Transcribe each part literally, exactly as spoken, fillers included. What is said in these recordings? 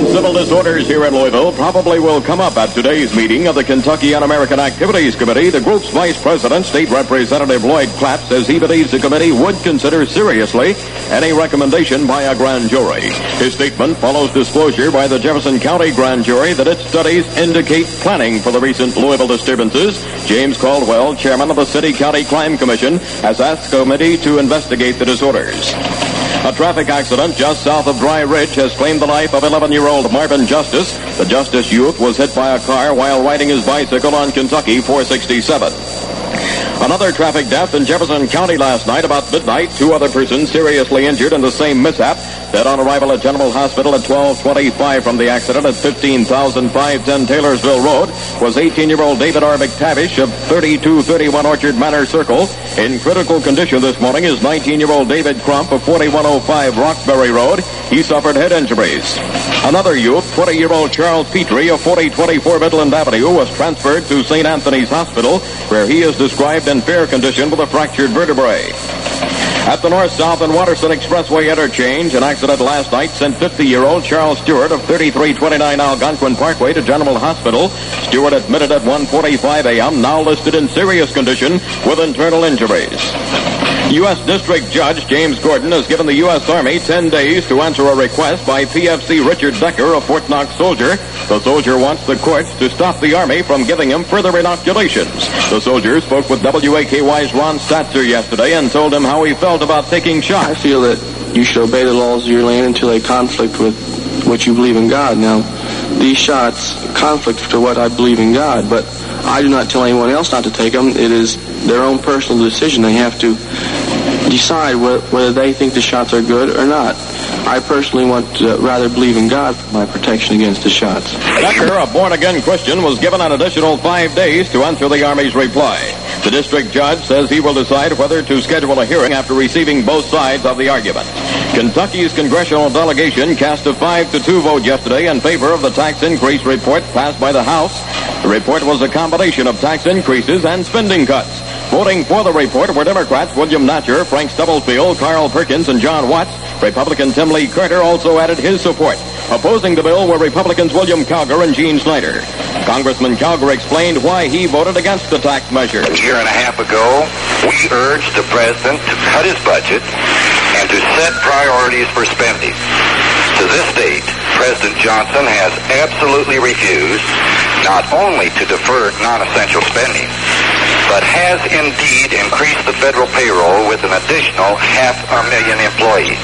Civil disorders here in Louisville probably will come up at today's meeting of the Kentucky Un-American Activities Committee. The group's vice president, State Representative Lloyd Clapp, says he believes the committee would consider seriously any recommendation by a grand jury. His statement follows disclosure by the Jefferson County grand jury that its studies indicate planning for the recent Louisville disturbances. James Caldwell, chairman of the City-County Crime Commission, has asked the committee to investigate the disorders. A traffic accident just south of Dry Ridge has claimed the life of eleven-year-old Marvin Justice. The Justice youth was hit by a car while riding his bicycle on Kentucky four sixty-seven. Another traffic death in Jefferson County last night about midnight. Two other persons seriously injured in the same mishap. Dead on arrival at General Hospital at twelve twenty-five from the accident at fifteen thousand five ten Taylorsville Road was eighteen-year-old David R. McTavish of thirty-two thirty-one Orchard Manor Circle. In critical condition this morning is nineteen-year-old David Crump of forty-one oh five Roxbury Road. He suffered head injuries. Another youth, twenty-year-old Charles Petrie of forty twenty-four Midland Avenue, was transferred to Saint Anthony's Hospital, where he is described in fair condition with a fractured vertebrae. At the North-South and Watterson Expressway interchange, an accident last night sent fifty-year-old Charles Stewart of thirty-three twenty-nine Algonquin Parkway to General Hospital. Stewart admitted at one forty-five a.m., now listed in serious condition with internal injuries. U S District Judge James Gordon has given the U S Army ten days to answer a request by P F C Richard Decker, a Fort Knox soldier. The soldier wants the courts to stop the Army from giving him further inoculations. The soldier spoke with W A K Y's Ron Statzer yesterday and told him how he felt about taking shots. I feel that you should obey the laws of your land until they conflict with what you believe in God. Now, these shots conflict to what I believe in God, but I do not tell anyone else not to take them. It is their own personal decision. They have to decide wh- whether they think the shots are good or not. I personally want to rather believe in God for my protection against the shots. Decker, a born-again Christian, was given an additional five days to answer the Army's reply. The district judge says he will decide whether to schedule a hearing after receiving both sides of the argument. Kentucky's congressional delegation cast a five to two vote yesterday in favor of the tax increase report passed by the House. The report was a combination of tax increases and spending cuts. Voting for the report were Democrats William Natcher, Frank Stubblefield, Carl Perkins, and John Watts. Republican Tim Lee Carter also added his support. Opposing the bill were Republicans William Calgar and Gene Snyder. Congressman Calgar explained why he voted against the tax measure. A year and a half ago, we urged the president to cut his budget and to set priorities for spending. To this date, President Johnson has absolutely refused not only to defer non-essential spending, but has indeed increased the federal payroll with an additional half a million employees.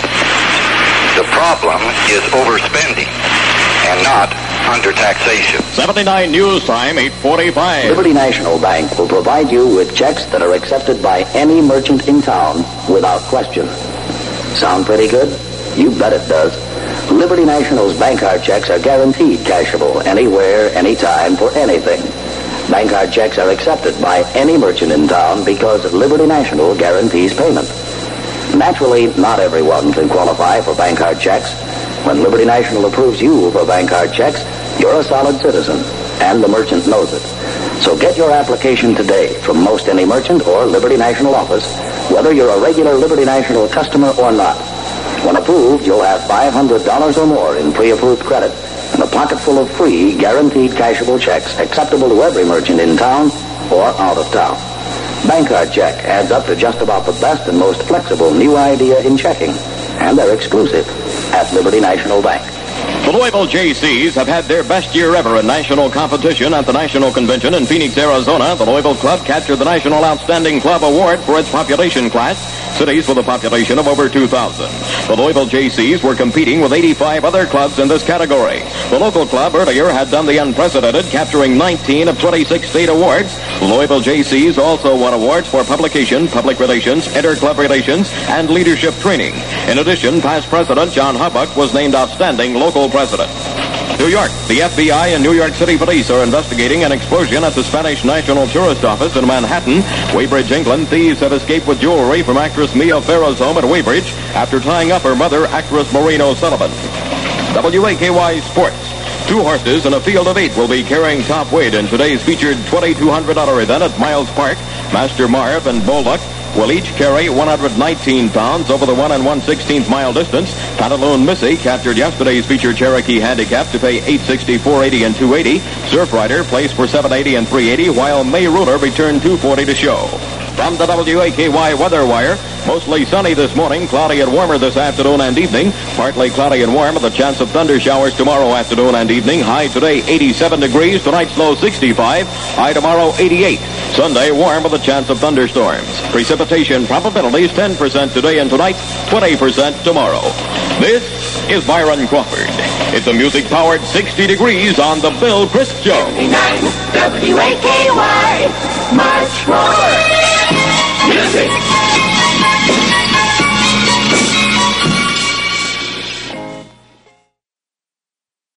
The problem is overspending and not under taxation. seventy-nine News Time, eight forty-five. Liberty National Bank will provide you with checks that are accepted by any merchant in town without question. Sound pretty good? You bet it does. Liberty National's bank card checks are guaranteed cashable anywhere, anytime, for anything. Bank card checks are accepted by any merchant in town because Liberty National guarantees payment. Naturally, not everyone can qualify for bank card checks. When Liberty National approves you for bank card checks, you're a solid citizen, and the merchant knows it. So get your application today from most any merchant or Liberty National office, whether you're a regular Liberty National customer or not. When approved, you'll have five hundred dollars or more in pre-approved credit and a pocket full of free, guaranteed cashable checks acceptable to every merchant in town or out of town. Bank card check adds up to just about the best and most flexible new idea in checking, and they're exclusive at Liberty National Bank. The Louisville J Cs have had their best year ever in national competition at the National Convention in Phoenix, Arizona. The Louisville Club captured the National Outstanding Club Award for its population class, cities with a population of over two thousand. The Louisville J Cs were competing with eighty-five other clubs in this category. The local club earlier had done the unprecedented, capturing nineteen of twenty-six state awards. The Louisville J Cs also won awards for publication, public relations, inter-club relations, and leadership training. In addition, past president John Hubbuck was named outstanding local president. New York. The F B I and New York City Police are investigating an explosion at the Spanish National Tourist Office in Manhattan, Weybridge, England. Thieves have escaped with jewelry from actress Mia Farrow's home at Weybridge after tying up her mother, actress Maureen O'Sullivan. W A K Y Sports. Two horses and a field of eight will be carrying top weight in today's featured twenty-two hundred dollars event at Miles Park. Master Marv and Bolduck will each carry one hundred nineteen pounds over the one and one sixteenth mile distance. Pantaloon Missy captured yesterday's feature Cherokee handicap to pay eight sixty, four eighty, and two eighty. Surf Rider placed for seven eighty and three eighty, while May Ruler returned two forty to show. From the W A K Y Weather Wire, mostly sunny this morning, cloudy and warmer this afternoon and evening. Partly cloudy and warm with a chance of thunder showers tomorrow afternoon and evening. High today eighty-seven degrees, tonight's low sixty-five. High tomorrow eighty-eight. Sunday warm with a chance of thunderstorms. Precipitation probabilities ten percent today and tonight, twenty percent tomorrow. This is Byron Crawford. It's a music-powered sixty degrees on the Bill Crisp Show. W A K Y, much more music.